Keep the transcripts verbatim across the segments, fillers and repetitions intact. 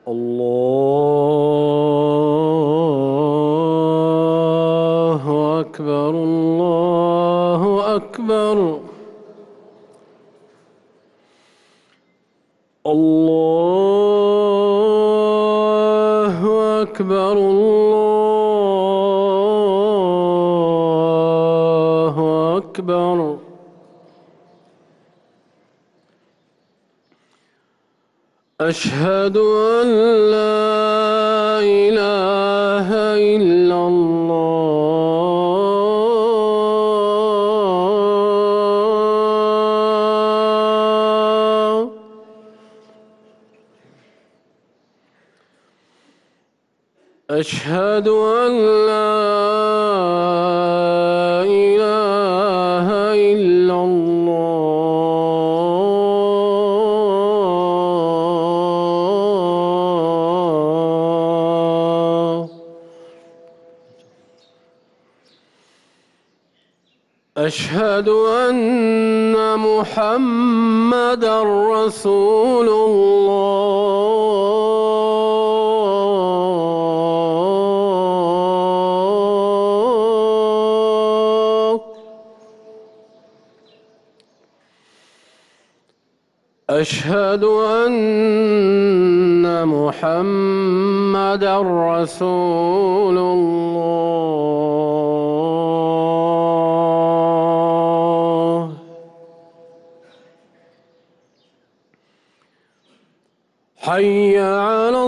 الله أكبر الله أكبر الله أكبر الله أكبر أشهد أن لا إله إلا الله أشهد أن لا إله إلا الله أشهد أن محمدًا رسول الله أشهد أن محمدًا رسول الله حي على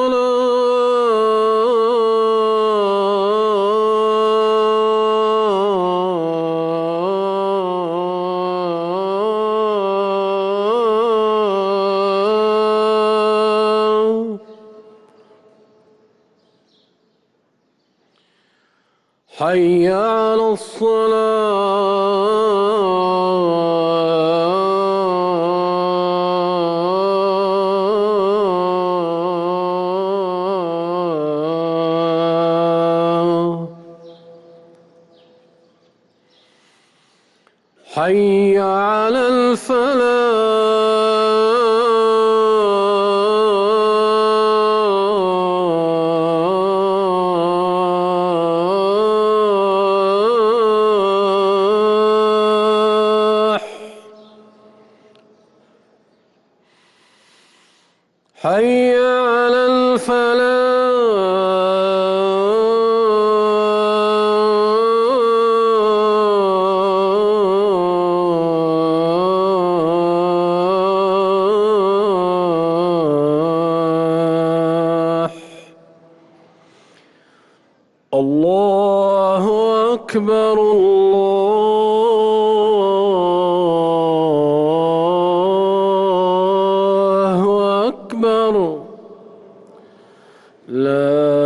الصلاة حي على الصلاة حي على الفلاح حي على الفلاح الله أكبر الله أكبر لا